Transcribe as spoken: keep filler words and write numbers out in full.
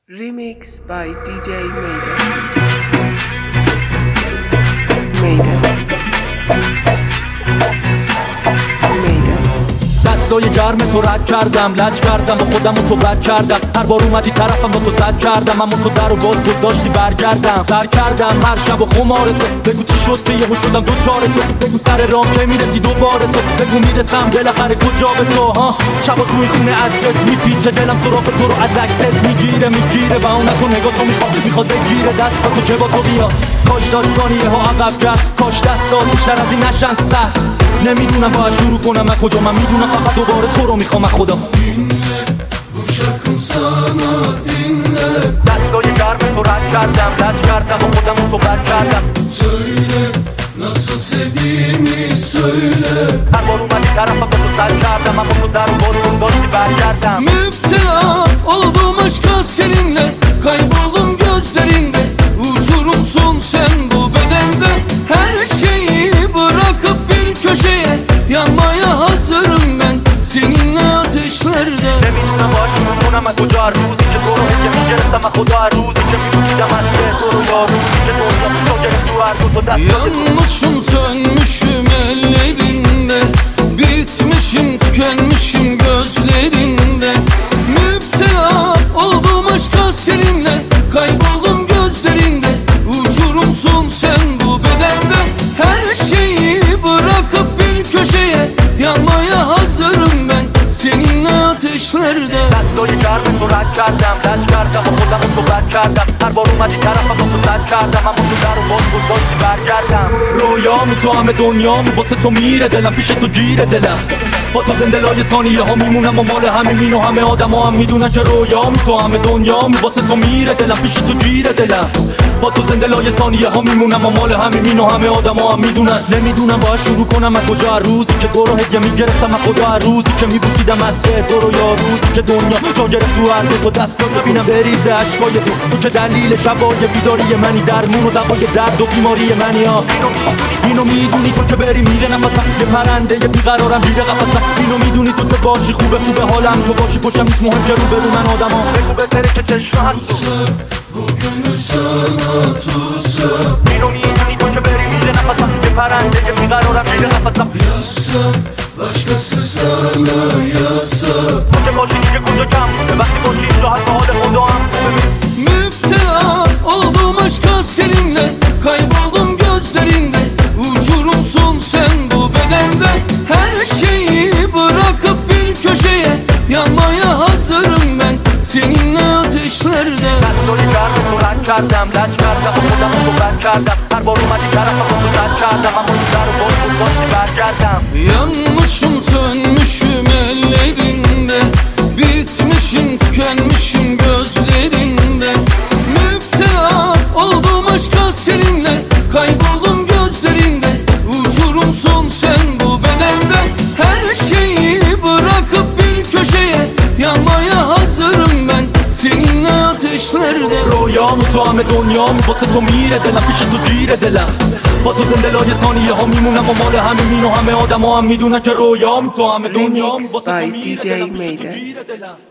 Remix by دی جی میدان. میدان میدان دستای گرم تو رد کردم، لج کردم و خودم تو بد کردم. هر بار اومدی طرفم با تو صد کردم، اما تو در و باز گذاشتی برگردم. سر کردم هر شب و خمارتو، بگو چی شد که یهو شدم دو چارتو. بگو سر رام که میرسی دوباره تو، بگو میرسم بالاخره کجا به تو. ها شبا توی خونه عکست میپیچه، دلم سراغ تو رو از عکست میگیره میگیره و اون تو نگاه تو میخواد میخواد بگیره دستاتو که با تو بیاد. کاش داشت ثانیه ها عقب کرد، کاش دستات بیشتر از این نشن سر. نمیدونم باید شروع کنم من کجا، من میدونم فقط دوباره تو رو میخوام خدا. Dinle, bu şarkım sana dinle. دستای گرم تو رد کردم، لج کردم و خودم تو بد کردم. Söyle, nasıl sevdiğimi söyle. هر بار اومدی طرفم با تو سر کردم، اما تو در و باز گذاشتی برگردم. Müptela oldum aşka seninle, kayboldum gözlerinde. Uçurumsun sen bu bedende, her şeyi bırakıp bir köşeye yanmaya hazırım ben seninle ateşlerde. نمیدونم باید شروع کنم از کجا، هر روزی که تو رو هجه میگرفتم از خدا، هر روزی که میبوسیدم از تو رو، یا روزی که دنیا تو گرفت تو هر دو تا دست. Yanmışım sönmüşüm ellerinde, bitmişim tükenmişim gözlerinde. Müptela oldum aşka seninle, kayboldum gözlerinde. Uçurumsun sen bu bedende, her şeyi bırakıp bir köşeye yanmaya hazırım ben seninle ateşlerde. دستای گرم تو رد کردم، لج کردم و خودم تو بد کردم. هر بار اومدی طرفم با تو صد کردم، اما تو در و باز گذاشتی برگردم. رویامی تو همه دنیامو واسه تو میره دلم، پیش تو گیره دلم. با تو زنده لای ثانیه ها میمونم و مال همه مین و همه آدم ها هم میدونن که رویامی تو همه دنیامو واسه تو میره دلم، پیش تو گیره دلم. با تو زنده لای ثانیه ها میمونم و مال همه مین و همه آدم ها هم میدونن. نمیدونم باید شروع کنم از کجا، هر روزی که تو رو هدیه میگرفتم از خدا، هر روزی که میبوسیدم از تو رو، یا روزی که دنیا جا گرفت تو هر دو تا دستات. ببینم بریزه اشکای تو، تو که دلیل شبای بیداری منی، درمون و دوای درد و بیماری منی. ها اینو میدونی تو که بری میره نفسم، یه پرنده یه بیقرارم بیره قفسم. اینو میدونی تو که باشی خوبه خوبه حالم، تو باشی پشتم نیست مهم که رو برو من آدم ها. بگو بهتره که چشم هست Bu gönül sana tutsak. اینو میدونی تو که بری میره نفسم، یه پرنده یه بیقرارم بیره قفسم. Yazsak, başkası sana yazsak. تو که باشی دیگه کجا کم، وقتی باشی راحت به حال خدا هم. Müptela oldum aşka seninle, kayboldum gözlerinde. Uçurumsun sen bu bedende, her şeyi bırakıp bir köşeye yanmaya hazırım ben seninle ateşlerde. دستای گرم تو رد کردم، لج کردم و خودم تو بد کردم. هر بار اومدی طرفم با تو صد کردم، اما تو در و باز گذاشتی برگردم. Yanmışım sönmüşüm ellerinde, bitmişim tükenmişim gözlerinde. Müptela oldum aşka seninle, kayboldum gözlerinde. Uçurumsun sen bu bedende, her şeyi bırakıp bir köşeye yanmaya hazırım ben seninle ateşlerde. رویامو تو همه دنیامو واسه تو میره دلم، پیش تو گیره دلم. با تو زنده لای ثانیه ها میمونم و مال همه مین و همه آدم ها هم میدونن که رویام تو همه دنیامو Remix واسه تو by دی میره جی دلم، پیش تو میدان. گیره دلم.